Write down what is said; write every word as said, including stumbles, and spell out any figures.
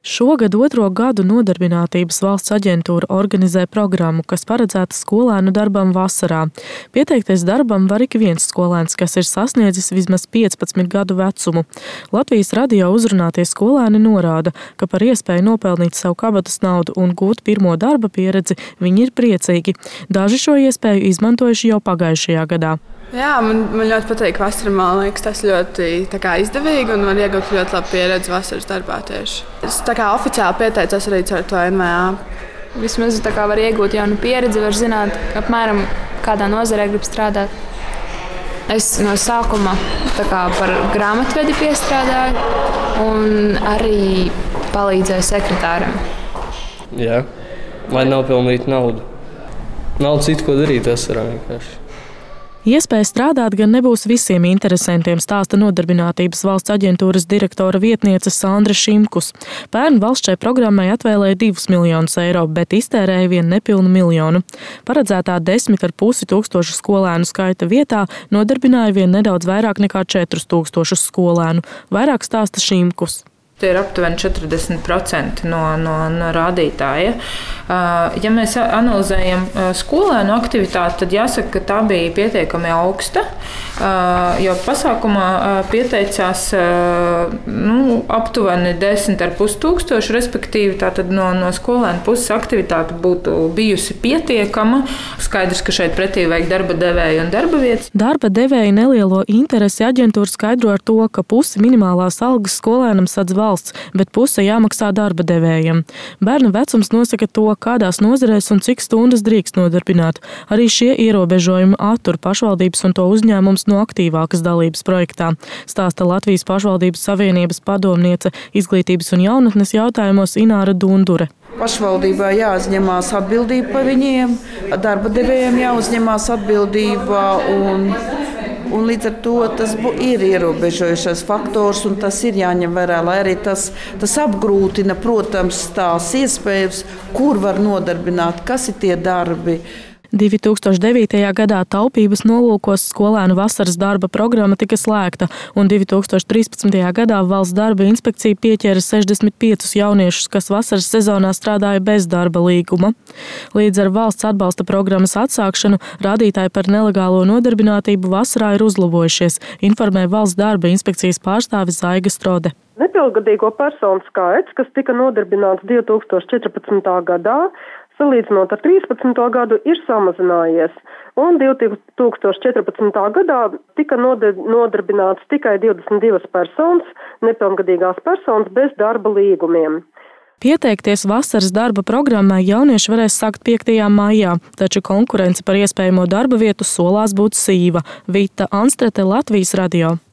Šogad otro gadu Nodarbinātības valsts aģentūra organizē programmu, kas paredzēta skolēnu darbam vasarā. Pieteikties darbam var ik viens skolēns, kas ir sasniedzis vismaz piecpadsmit gadu vecumu. Latvijas radio uzrunātie skolēni norāda, ka par iespēju nopelnīt savu kabatas naudu un gūt pirmo darba pieredzi viņi ir priecīgi. Daži šo iespēju izmantojuši jau pagājušajā gadā. Jā, man, man ļoti patīk vasara. Man liekas, tas ļoti tā kā, izdevīgi un var iegūt ļoti labu pieredzi vasaras darbā tieši. Es tā kā oficiāli pieteicos arī caur to N V A. Vismaz tā kā var iegūt jaunu pieredzi, var zināt, apmēram kādā nozarē grib strādāt. Es no sākuma tā kā par grāmatvedi piestrādāju un arī palīdzēju sekretāram. Jā, lai nopelnītu naudu. Nav citu, ko darīt vasarā vienkārši. Iespēja strādāt gan nebūs visiem interesantiem, stāsta Nodarbinātības valsts aģentūras direktora vietniece Sandra Šimkus. Pērn valsts šai programmai atvēlēja divus miljonus eiro, bet iztērēja vien nepilnu miljonu. Paredzētā desmit ar pusi tūkstošu skolēnu skaita vietā nodarbināja vien nedaudz vairāk nekā četrus tūkstošus skolēnu. Vairāk stāsta Šimkus. Tie ir aptuveni četrdesmit procenti no, no, no rādītāja. Ja mēs analizējam skolēnu aktivitāti, tad jāsaka, ka tā bija pietiekami augsta, jo pasākumā pieteicās nu, aptuveni desmit ar pus tūkstoši, respektīvi tātad no, no skolēnu puses aktivitāte būtu bijusi pietiekama. Skaidrs, ka šeit pretī vajag darba devēju un darba vietas. Darba devēja nelielo interesi aģentūra skaidro ar to, ka pusi minimālās algas skolēnam sadz valsts, bet puse jāmaksā darba devējam. Bērnu vecums nosaka to, kādās nozarēs un cik stundas drīkst nodarbināt. Arī šie ierobežojumi attur pašvaldības un to uzņēmums no aktīvākas dalības projektā, stāsta Latvijas pašvaldības savienības padomniece izglītības un jaunatnes jautājumos Ināra Dundure. Pašvaldībā jāuzņemās atbildība par viņiem, darba devējiem jāuzņemās atbildība un Un līdz ar to tas ir ierobežojušais faktors, un tas ir jāņem vērā, lai arī tas, tas apgrūtina, protams, tās iespējas, kur var nodarbināt, kas ir tie darbi. divi tūkstoši devītajā gadā taupības nolūkos skolēnu vasaras darba programma tika slēgta, un divi tūkstoši trīspadsmitajā gadā valsts darba inspekcija pieķēra sešdesmit piecus jauniešus, kas vasaras sezonā strādāja bez darba līguma. Līdz ar valsts atbalsta programmas atsākšanu rādītāji par nelegālo nodarbinātību vasarā ir uzlabojušies, informē valsts darba inspekcijas pārstāvis Zaiga Strode. Nepilngadīgo personu skaits, kas tika nodarbināts divi tūkstoši četrpadsmitajā gadā, salīdzinot ar trīspadsmito gadu, ir samazinājies. Un divi tūkstoši četrpadsmitajā gadā tika nodarbināts tikai divdesmit divas personas, nepilngadīgās personas bez darba līgumiem. Pieteikties vasaras darba programmai jaunieši varēs sākt piektajā maijā, taču konkurence par iespējamo darba vietu solās būt sīva. Vita Anstrete, Latvijas radio.